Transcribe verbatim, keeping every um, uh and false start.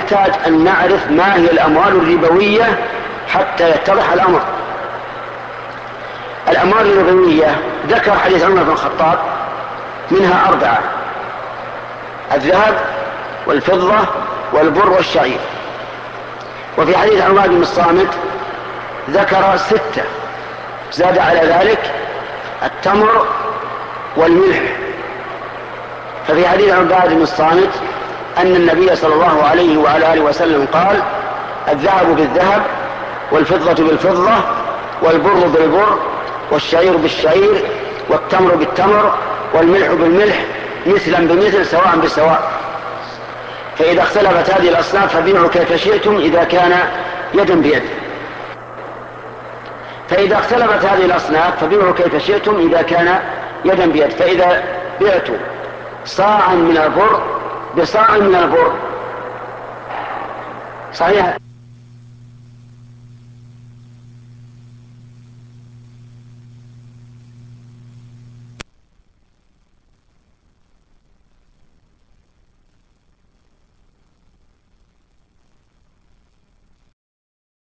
نحتاج أن نعرف ما هي الأموال الربوية حتى يتضح الأمر. الأموال الربوية ذكر حديث عمر بن الخطاب منها أربعة: الذهب والفضة والبر والشعير. وفي حديث عمر بن الصامت ذكر ستة، زاد على ذلك التمر والملح. ففي حديث عباد بن الصامت أن النبي صلى الله عليه وعلى آله وسلم قال: الذهب بالذهب والفضة بالفضة والبر بالبر والشعير بالشعير والتمر بالتمر والملح بالملح مثلا بمثل سواء بسواء، فإذا اختلفت هذه الأصناف فبيعوا كيف شئتم إذا كان يدا بيد. فإذا اختلفت هذه الأصناف فبيعوا كيف شئتم إذا كان يدا بيد. فإذا بعتوا صاعا من البر بصاع من البر صحيح